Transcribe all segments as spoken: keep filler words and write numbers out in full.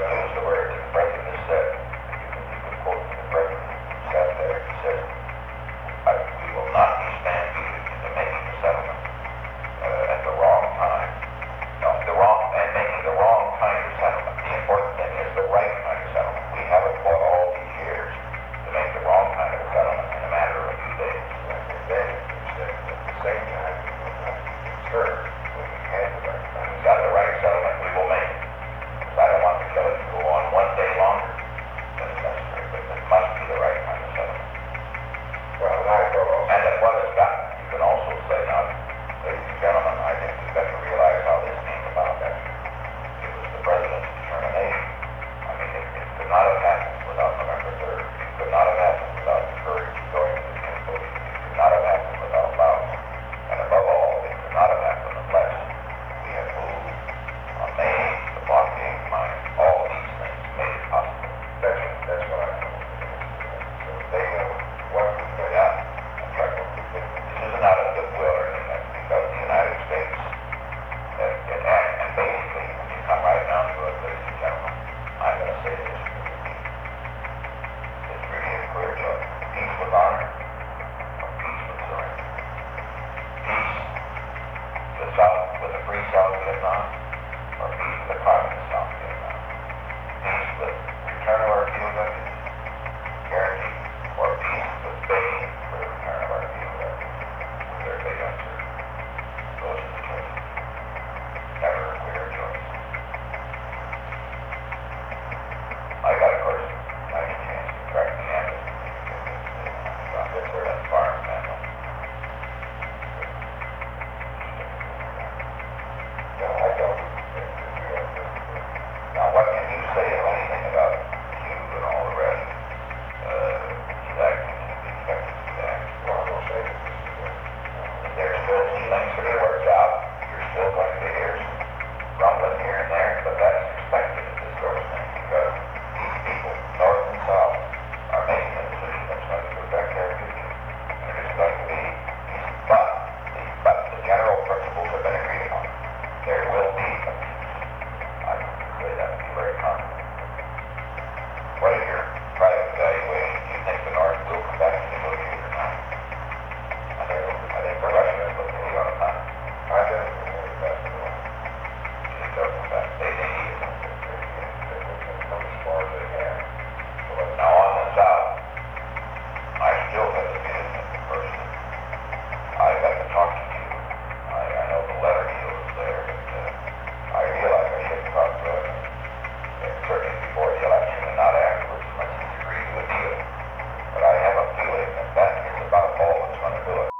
use the word that the president has said. You can, you can quote the president who sat there. He said, I, we will not be stampeded into making a settlement uh, at the wrong time. No, the wrong, and making the wrong kind of settlement. The important thing is the right kind of settlement. We haven't fought all these years to make the wrong kind of settlement in a matter of a few days. And then you said at the same time we will not be concerned when we had the right kind We've got the right settlement, we will make it. Because I don't want the killing to go on one day longer than is necessary, but it must be the right kind of settlement. Well, and I thought also. And at what it's got, you can also say, now, ladies and gentlemen, I think we've got to realize how this came about. That it was the president's determination. I mean, it, it could not have happened without November third. It could not have happened without the courage of going to the Constitution. It could not have happened without Laos. And above all, it could not have happened unless we had moved on May, the blockade mine. All of these things made it possible. That's, that's what I thought. So they know what we So, put yeah, that's right. This isn't out of goodwill or anything, because the United States, uh, and, and basically, when you come right down to it, ladies and gentlemen, I'm going to say this really deep. It's really a clear choice. Peace with honor, or peace with surrender. Peace with South, with a free South Vietnam, or peace with a communist South Vietnam. Peace with return of our field refugees, guaranteed, or peace with begging for the return of our field refugees. They're big uncertain. Those are the choices. Never a clear choice. I got, of course, I had a chance to crack the embassy. That's where that farm family. No, I don't think that we have to. Now, what can you say of anything about you and all the rest? Uh, these actions and the expected to act. Well, I will say that this is a. There's still some things to be worked out. You're still going to hear some rumbling here and there, but that's expected at this sort of thing because these people, North and South, are making a decision that's going to affect their future. And it is going to be, but the, but the general principles have been agreed upon. There will be a peace. I can say that and be very confident. What is your private evaluation? Do you think the North will come back to negotiate or not? I think, I think the Russians will be on time. I don't think we're the best of all. It does come back. They, they need it. They can come as far as they have. So let's Now on the South, I still have the feeling that the person I got to talk to you. I, I know the letter deal is there, but uh, I realize I shouldn't talk to him. And certainly before the election and not afterwards unless he's agreed to a deal. But I have a feeling that that is about all that's going to do it.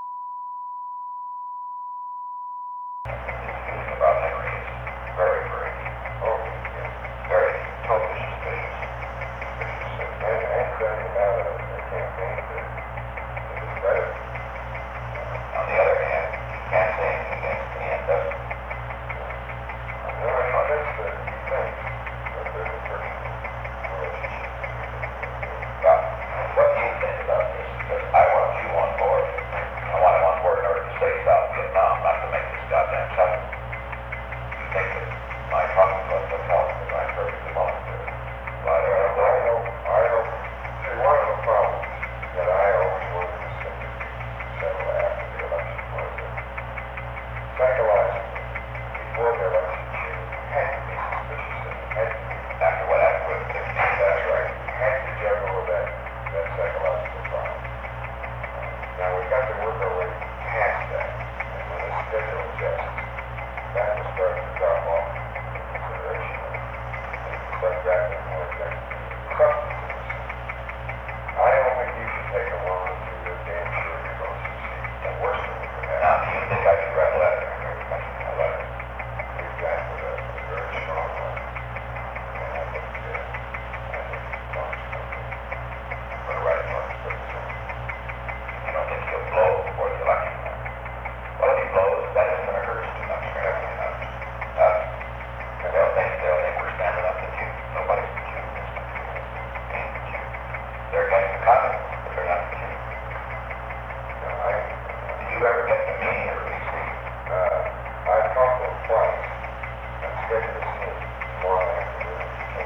His feeling about Henry is very, very deep. Oh, yeah. Very totally suspicious. And, and saying about a, a campaign that is better. On the other hand, he can't say anything against the end, does he? No, I know that's the he thinks that there's a personal relationship. Well, what do you think about this? Because I want you on board. I want him on board in order to save South Vietnam, not to make this goddamn settlement. You think that my talking about the help, because I'm perfectly willing to. But I don't Well, I know. know, I know, see, one of the problems that I always wanted to see settle after the election was that psychologically, before the election, you had to be suspicious and you had to be. After what happened with sixteen, That's right. You had to juggle with that, that psychological problem. Now, we've got to work our way past that. And when the schedule adjusts, that will start to drop off in consideration. And you start grappling more exactly the substance of the system. I don't think you should take a loan until you're damn sure you're going to succeed. The worst thing that could now happen. do you think I should write a letter and every mention a letter? Exactly. That's a very strong one. And I think, uh, I think it's wrong. For the right one, for the city? You don't think he'll blow before the election? Well, if he blows, that isn't going to hurt us too much, really, you know. Uh, they'll think, they'll think we're standing up to Jew. Nobody's the Jew in this country. Ain't the Jew. They're against the communists, but they're not the Jew. Now, I, Did you ever get to meet or at least see? uh, I've talked to him twice. I'm scheduled to see him tomorrow afternoon.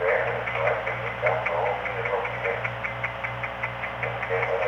there, and it's like, it's got no, it's no, it's no,